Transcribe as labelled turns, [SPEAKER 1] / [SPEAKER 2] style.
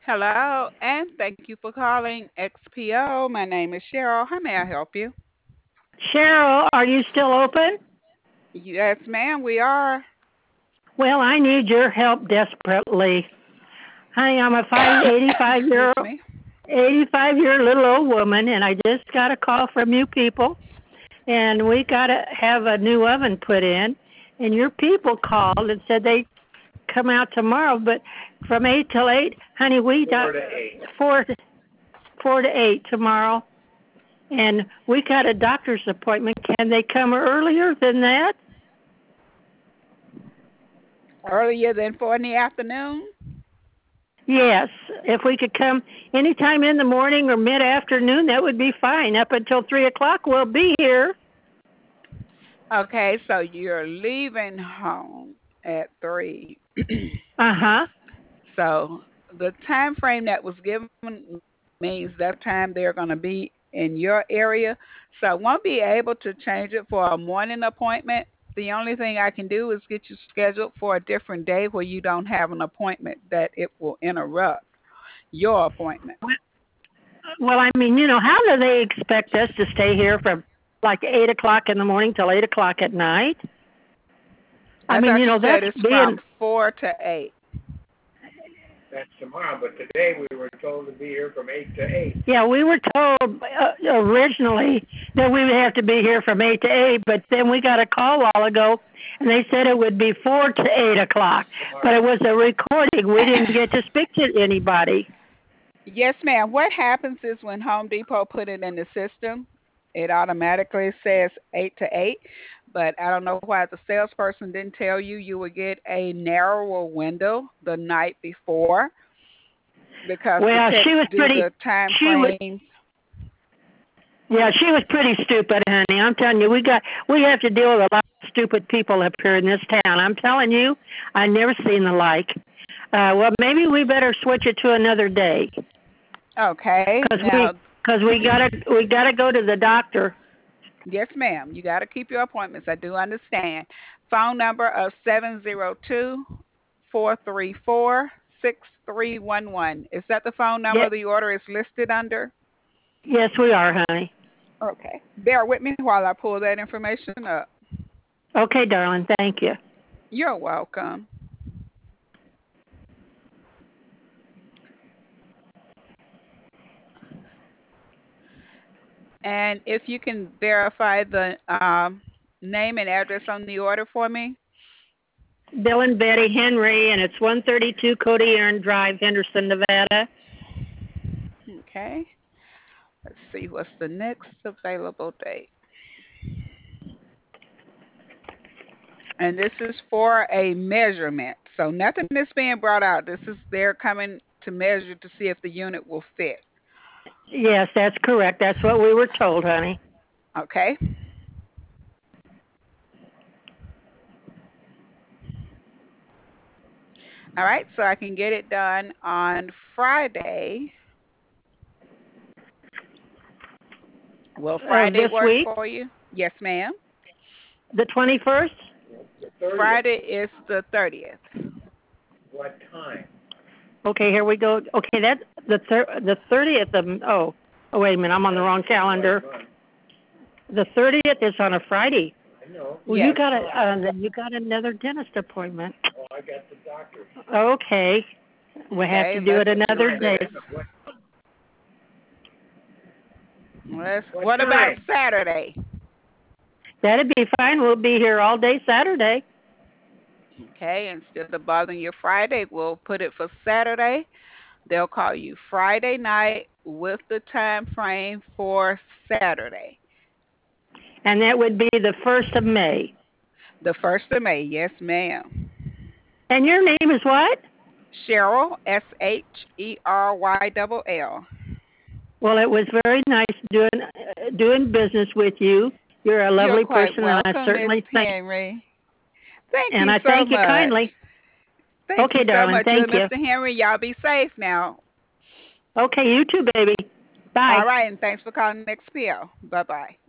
[SPEAKER 1] Hello, and thank you for calling XPO. My name is Cheryl. How may I help you?
[SPEAKER 2] Cheryl, are you still open?
[SPEAKER 1] Yes, ma'am, we are.
[SPEAKER 2] Well, I need your help desperately. Honey, I'm a 85
[SPEAKER 1] Excuse
[SPEAKER 2] year
[SPEAKER 1] me.
[SPEAKER 2] 85-year little old woman, and I just got a call from you people, and we got to have a new oven put in. And your people called and said they come out tomorrow, but from 8 till 8, honey, we got 4 to 8 tomorrow, and we got a doctor's appointment. Can they come earlier than that?
[SPEAKER 1] Earlier than 4 in the afternoon?
[SPEAKER 2] Yes, if we could come anytime in the morning or mid-afternoon, that would be fine. Up until 3 o'clock, we'll be here.
[SPEAKER 1] Okay, so you're leaving home at 3.
[SPEAKER 2] Uh-huh.
[SPEAKER 1] So the time frame that was given means that time they're going to be in your area. So I won't be able to change it for a morning appointment. The only thing I can do is get you scheduled for a different day where you don't have an appointment that it will interrupt your appointment.
[SPEAKER 2] Well, I mean, how do they expect us to stay here from like 8 o'clock in the morning till 8 o'clock at night? I
[SPEAKER 1] I
[SPEAKER 2] mean,
[SPEAKER 1] thought you said
[SPEAKER 2] that's
[SPEAKER 1] it's
[SPEAKER 2] being,
[SPEAKER 1] from 4 to 8.
[SPEAKER 3] That's tomorrow, but today we were told to be here from 8 to 8.
[SPEAKER 2] yeah, we were told originally that we would have to be here from 8 to 8, but then we got a call a while ago, and they said it would be 4 to 8 o'clock. But it was a recording. We didn't get to speak to anybody.
[SPEAKER 1] Yes, ma'am. What happens is when Home Depot put it in the system, it automatically says 8 to 8. But I don't know why the salesperson didn't tell you you would get a narrower window the night before because the
[SPEAKER 2] Well,
[SPEAKER 1] techs
[SPEAKER 2] she was
[SPEAKER 1] do
[SPEAKER 2] pretty.
[SPEAKER 1] the time
[SPEAKER 2] She was.
[SPEAKER 1] frames.
[SPEAKER 2] Yeah, she was pretty stupid, honey. I'm telling you, we have to deal with a lot of stupid people up here in this town. I'm telling you, I never seen the like. Well, maybe we better switch it to another day,
[SPEAKER 1] Okay.
[SPEAKER 2] cause we,
[SPEAKER 1] Now,
[SPEAKER 2] cause we gotta go to the doctor.
[SPEAKER 1] yes, ma'am. You got to keep your appointments. I do understand. Phone number of 702-434-6311. Is that the phone
[SPEAKER 2] Yeah,
[SPEAKER 1] number the order is listed under?
[SPEAKER 2] yes, we are, honey.
[SPEAKER 1] Okay. Bear with me while I pull that information up.
[SPEAKER 2] Okay, darling. Thank you.
[SPEAKER 1] You're welcome. And if you can verify the name and address on the order for me.
[SPEAKER 2] Bill and Betty Henry, and it's 132 Cody Aaron Drive, Henderson, Nevada.
[SPEAKER 1] Okay. Let's see what's the next available date. And this is for a measurement. So nothing is being brought out. This is they're coming to measure to see if the unit will fit.
[SPEAKER 2] Yes, that's correct. That's what we were told, honey.
[SPEAKER 1] Okay. All right. So I can get it done on Friday. Will Friday
[SPEAKER 2] This
[SPEAKER 1] work
[SPEAKER 2] week,
[SPEAKER 1] for you? Yes, ma'am.
[SPEAKER 2] the 21st.
[SPEAKER 3] The 30th.
[SPEAKER 1] Friday is the 30th.
[SPEAKER 3] What time?
[SPEAKER 2] Okay, here we go. Okay, that's the 30th of, oh, wait a minute, I'm on the wrong calendar. The 30th is on a Friday.
[SPEAKER 3] I know.
[SPEAKER 2] Well,
[SPEAKER 1] Yes.
[SPEAKER 2] you got another dentist appointment.
[SPEAKER 3] Oh, I got the doctor.
[SPEAKER 2] Okay, we have
[SPEAKER 1] Okay.
[SPEAKER 2] to do it
[SPEAKER 1] Let's
[SPEAKER 2] another
[SPEAKER 1] do
[SPEAKER 2] day.
[SPEAKER 1] this.
[SPEAKER 3] What
[SPEAKER 1] What about
[SPEAKER 3] time?
[SPEAKER 1] Saturday?
[SPEAKER 2] That'd be fine. We'll be here all day Saturday.
[SPEAKER 1] Okay. Instead of bothering you Friday, we'll put it for Saturday. They'll call you Friday night with the time frame for Saturday.
[SPEAKER 2] And that would be the 1st of May.
[SPEAKER 1] The 1st of May. Yes, ma'am.
[SPEAKER 2] And your name is what?
[SPEAKER 1] Cheryl, Sheryll.
[SPEAKER 2] Well, it was very nice doing business with you. You're a
[SPEAKER 1] You're
[SPEAKER 2] lovely
[SPEAKER 1] quite
[SPEAKER 2] person, and I
[SPEAKER 1] welcome, Miss
[SPEAKER 2] certainly
[SPEAKER 1] Henry. Thank
[SPEAKER 2] and
[SPEAKER 1] you
[SPEAKER 2] I
[SPEAKER 1] so
[SPEAKER 2] thank you
[SPEAKER 1] much.
[SPEAKER 2] kindly.
[SPEAKER 1] Thank
[SPEAKER 2] Okay,
[SPEAKER 1] you so
[SPEAKER 2] darling,
[SPEAKER 1] much. You
[SPEAKER 2] thank
[SPEAKER 1] and
[SPEAKER 2] you.
[SPEAKER 1] Mr. Henry, y'all be safe now.
[SPEAKER 2] Okay, you too, baby. Bye.
[SPEAKER 1] All right, and thanks for calling XPO. Bye-bye.